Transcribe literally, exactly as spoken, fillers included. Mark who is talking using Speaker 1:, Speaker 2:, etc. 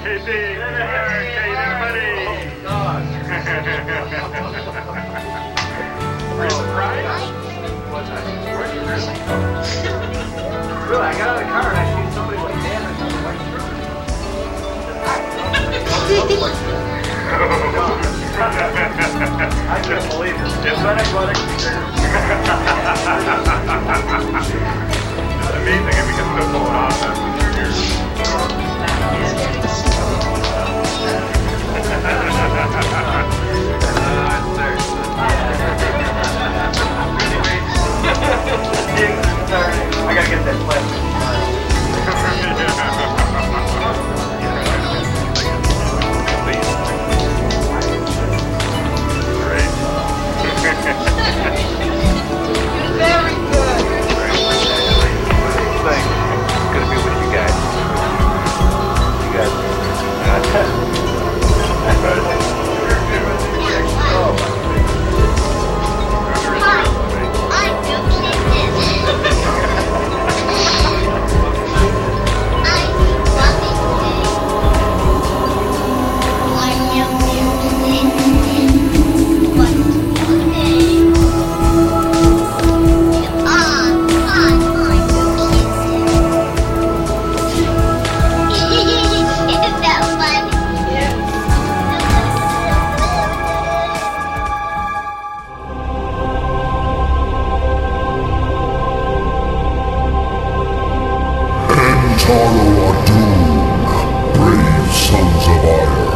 Speaker 1: K D, everybody.
Speaker 2: God.
Speaker 1: Are you surprised?
Speaker 2: What's that? Where you really? Really, I got out of the car and I see somebody like dancing on the white shirt. I can't believe it.
Speaker 1: It's athletic. It's amazing if we can still pull it off. That's
Speaker 2: I gotta get that plastic smile.
Speaker 1: Great.
Speaker 3: Very good.
Speaker 2: Thanks. It's good to be with you guys. You guys. Oh,
Speaker 3: I'm Bill Clinton. I'm loving it. I'm Bill Clinton. What's today? Ah, hi, I'm Bill Clinton. Isn't that funny?
Speaker 4: Entaro Adun, brave sons of iron.